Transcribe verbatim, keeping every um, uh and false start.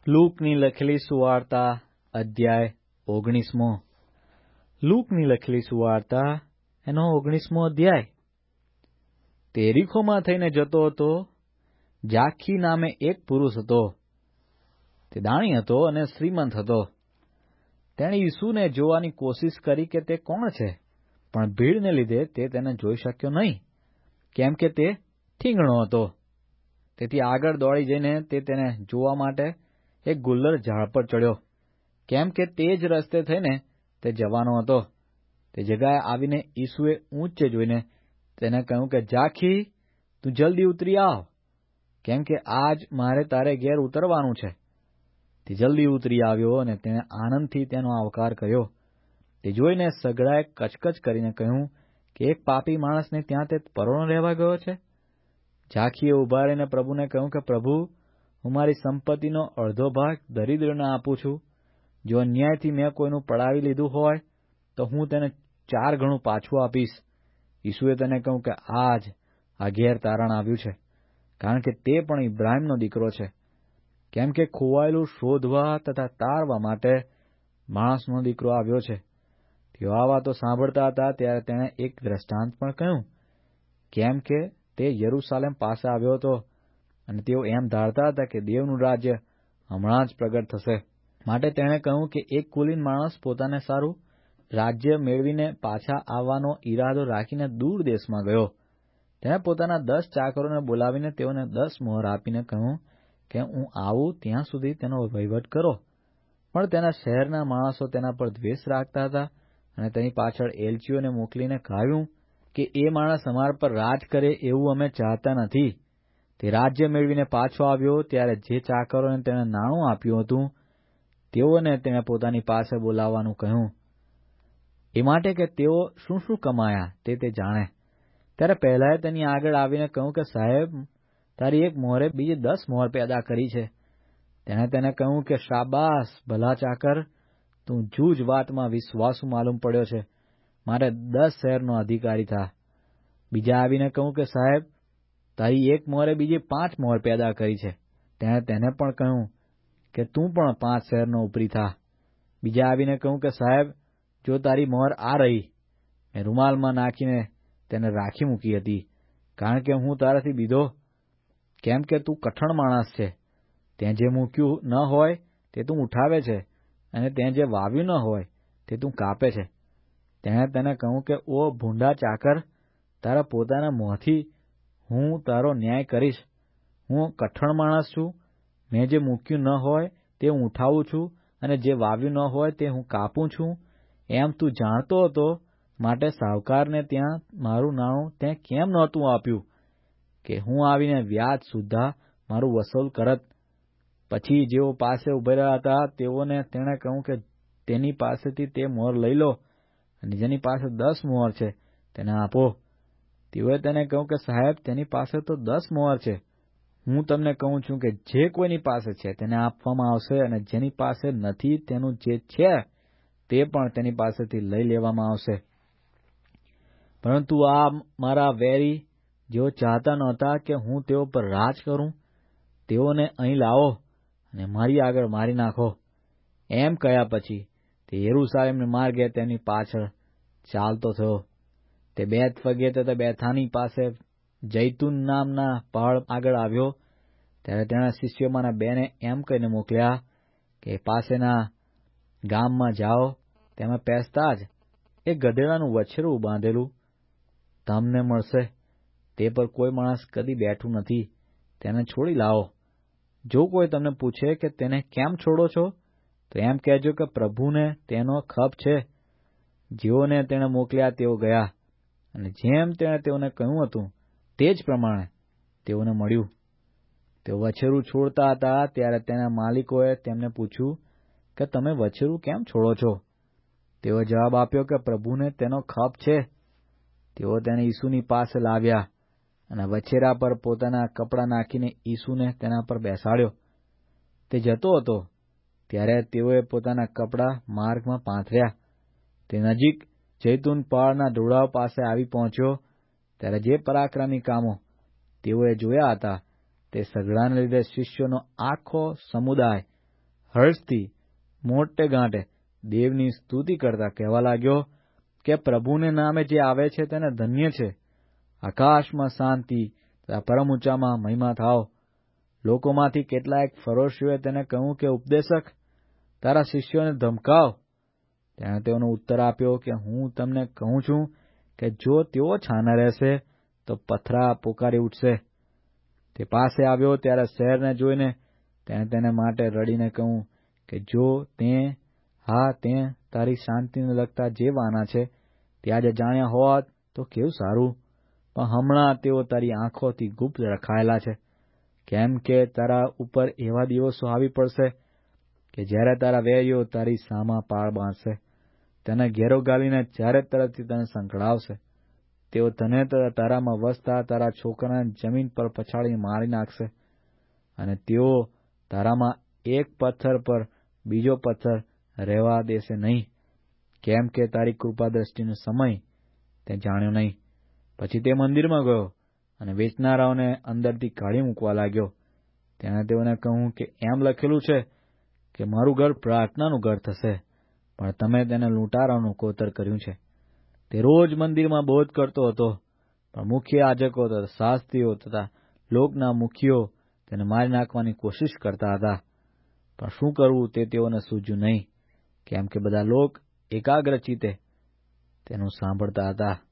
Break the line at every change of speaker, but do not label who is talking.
લૂકની લખેલી સુવાર્તા અધ્યાય ઓગણીસમો. લૂકની લખેલી સુવાર્તા એનો ઓગણીસમો અધ્યાય. તે એરીખોમાં થઈને જતો હતો. જાખી નામે એક પુરુષ હતો. તે દાણી હતો અને શ્રીમંત હતો. તેણે ઈસુને જોવાની કોશિશ કરી કે તે કોણ છે, પણ ભીડને લીધે તે તેને જોઈ શક્યો નહીં, કેમ કે તે ઠીંગણો હતો. તેથી આગળ દોડી જઈને તે તેને જોવા માટે એક ગુલ્લર ઝાડ પર ચડ્યો, કેમ કે તે જ રસ્તે થઈને તે જવાનો હતો. તે જગાએ આવીને ઈસુએ ઊંચે જોઈને તેને કહ્યું કે, જાખી, તું જલ્દી ઉતરી આવ, કેમ કે આજ મારે તારે ઘેર ઉતરવાનું છે. તે જલ્દી ઉતરી આવ્યો અને તેણે આનંદથી તેનો આવકાર કર્યો. તે જોઈને સગડાએ કચકચ કરીને કહ્યું કે એક પાપી માણસને ત્યાં તે પરોણો રહેવા ગયો છે. જાખીએ ઉભા રહીને પ્રભુને કહ્યું કે, પ્રભુ, હું મારી સંપત્તિનો અડધો ભાગ દરિદ્રને આપું છું. જો અન્યાયથી મેં કોઈનું પડાવી લીધું હોય તો હું તેને ચાર ગણું પાછું આપીશ. ઈસુએ તેને કહ્યું કે આજ આ ઘેર તારણ આવ્યું છે, કારણ કે તે પણ ઇબ્રાહીમનો દીકરો છે. કેમ કે ખોવાયેલું શોધવા તથા તારવા માટે માણસનો દીકરો આવ્યો છે. તેઓ આ વાતો સાંભળતા હતા ત્યારે તેણે એક દ્રષ્ટાંત પણ કહ્યું, કેમ કે તે યરૂશાલેમ પાસે આવ્યો હતો અને તેઓ એમ ધારતા હતા કે દેવનું રાજ્ય હમણાં જ પ્રગટ થશે. માટે તેણે કહ્યું કે એક કુલીન માણસ પોતાને સારું રાજ્ય મેળવીને પાછા આવવાનો ઈરાદો રાખીને દૂર દેશમાં ગયો. તેણે પોતાના દસ ચાકરોને બોલાવીને તેઓને દસ મોહર આપીને કહ્યું કે હું આવું ત્યાં સુધી તેનો વહીવટ કરો. પણ તેના શહેરના માણસો તેના પર દ્વેષ રાખતા હતા અને તેની પાછળ એલચીઓને મોકલીને કહ્યું કે એ માણસ અમારા પર રાજ કરે એવું અમે ચાહતા નથી. તે રાજ્ય મેળવીને પાછો આવ્યો ત્યારે જે ચાકરોને તેણે નાણું આપ્યું હતું તેઓને તેણે પોતાની પાસે બોલાવવાનું કહ્યું, એ માટે કે તેઓ શું શું કમાયા તે તે જાણે. ત્યારે પહેલાએ તેની આગળ આવીને કહ્યું કે સાહેબ, તારી એક મોહરે બીજી દસ મોહર પેદા કરી છે. તેણે તેને કહ્યું કે શાબાશ ભલા ચાકર, તું જૂજ વાતમાં વિશ્વાસુ માલુમ પડ્યો છે, મારે દસ શહેરનો અધિકારી થા. બીજા આવીને કહ્યું કે સાહેબ, તારી એક મોહરે બીજી પાંચ મોહર પેદા કરી છે. તેણે તેને પણ કહ્યું કે તું પણ પાંચ શહેરનો ઉપરી થા. બીજા આવીને કહ્યું કે સાહેબ, જો તારી મોહર આ રહી, મેં રૂમાલમાં નાખીને તેને રાખી મૂકી હતી, કારણ કે હું તારાથી બીધો, કેમ કે તું કઠણ માણસ છે. તે જે મૂક્યું ન હોય તે તું ઉઠાવે છે અને તે જે વાવ્યું ન હોય તે તું કાપે છે. તેણે તેને કહ્યું કે ઓ ભૂંડા ચાકર, તારા પોતાના મોંથી હું તારો ન્યાય કરીશ. હું કઠણ માણસ છું. મેં જે મૂક્યું ન હોય તે હું ઉઠાવું છું અને જે વાવ્યું ન હોય તે હું કાપું છું. એમ તું જાણતો હતો, માટે સાહુકારને ત્યાં મારું નાણું તે કેમ નહોતું આપ્યું કે હું આવીને વ્યાજ સુદ્ધા મારું વસૂલ કરત. પછી જેઓ પાસે ઉભેલા હતા તેઓને તેણે કહ્યું કે તેની પાસેથી તે મોહર લઈ લો અને જેની પાસે દસ મોહર છે તેને આપો. તેઓએ તેને કહ્યું કે સાહેબ, તેની પાસે તો દસ મોહર છે. હું તમને કહું છું કે જે કોઈની પાસે છે તેને આપવામાં આવશે અને જેની પાસે નથી તેનું જે છે તે પણ તેની પાસેથી લઈ લેવામાં આવશે. પરંતુ આ મારા વેરી, જેઓ ચાહતા નહોતા કે હું તેઓ પર રાજ કરું, તેઓને અહીં લાવો અને મારી આગળ મારી નાખો. એમ કહ્યા પછી તે યરૂશાલેમને માર્ગે તેમની પાછળ ચાલતો થયો. તે બેથફગે તથા બેથાની પાસે જૈતુન નામના પહાડ આગળ આવ્યો. ત્યારે તેના શિષ્યોમાંના બેને એમ કહીને મોકલ્યા કે પાસેના ગામમાં જાઓ. તેમાં પેસતા જ એક ગધેડાનું વછેરું બાંધેલું તમને મળશે. તે પર કોઈ માણસ કદી બેઠું નથી. તેને છોડી લાવો. જો કોઈ તમને પૂછે કે તેને કેમ છોડો છો, તો એમ કહેજો કે પ્રભુને તેનો ખપ છે. જેઓને તેણે મોકલ્યા તેઓ ગયા, અને જેમ તેણે તેઓને કહ્યું હતું તે જ પ્રમાણે તેઓને મળ્યું. તેઓ વછેરું છોડતા હતા ત્યારે તેના માલિકોએ તેમને પૂછ્યું કે તમે વછેરું કેમ છોડો છો? તેઓએ જવાબ આપ્યો કે પ્રભુને તેનો ખપ છે. તેઓ તેને ઈસુની પાસે લાવ્યા અને વછેરા પર પોતાના કપડાં નાખીને ઈસુને તેના પર બેસાડ્યો. તે જતો હતો ત્યારે તેઓએ પોતાના કપડાં માર્ગમાં પાથર્યા. તે નજીક જૈતુન પહાડના ઢોળાવ પાસે આવી પહોંચ્યો ત્યારે જે પરાક્રમી કામો તેઓએ જોયા હતા તે સઘળાને લીધે શિષ્યોનો આખો સમુદાય હર્ષથી મોટે ગાંઠે દેવની સ્તુતિ કરતા કહેવા લાગ્યો કે પ્રભુને નામે જે આવે છે તેને ધન્ય છે. આકાશમાં શાંતિ તથા પરમ ઊંચામાં મહિમા થાવ. લોકોમાંથી કેટલાક ફરોશીઓએ તેને કહ્યું કે ઉપદેશક, તારા શિષ્યોને ધમકાવ. તેણે તેઓનો ઉત્તર આપ્યો કે હું તમને કહું છું કે જો તેઓ છાના રહેશે તો પથરા પોકારી ઉઠશે. તે પાસે આવ્યો ત્યારે શહેરને જોઈને તેણે તેને માટે રડીને કહ્યું કે જો તે હા તે તારી શાંતિને લગતા જે વાના છે તે આજે જાણ્યા હોત તો કેવું સારું, પણ હમણાં તેઓ તારી આંખોથી ગુપ્ત રખાયેલા છે. કેમ કે તારા ઉપર એવા દિવસો આવી પડશે કે જ્યારે તારા વેરીઓ તારી સામા પાળ બાંધશે, તને ઘેરો ગાલીને ચારે તરફથી તને સંકળાવશે. તેઓ તને તથા તારામાં વસતા તારા છોકરાને જમીન પર પછાડીને મારી નાખશે, અને તેઓ તારામાં એક પથ્થર પર બીજો પથ્થર રહેવા દેશે નહીં, કેમ કે તારી કૃપા દ્રષ્ટિનો સમય તે જાણ્યો નહીં. પછી તે મંદિરમાં ગયો અને વેચનારાઓને અંદરથી કાઢી મૂકવા લાગ્યો. તેણે તેઓને કહ્યું કે એમ લખેલું છે કે મારું ઘર પ્રાર્થનાનું ઘર થશે, પણ તમે તેને લૂંટારાનું કોતર કર્યું છે. તે રોજ મંદિરમાં બોધ કરતો હતો, પણ મુખ્ય યાજકો તથા શાસ્ત્રીઓ તથા લોકના મુખીઓ તેને મારી નાખવાની કોશિશ કરતા હતા. પણ શું કરવું તે તેઓને સૂઝ્યું નહીં, કેમ કે બધા લોક એકાગ્ર ચિત્તે તેનું સાંભળતા હતા.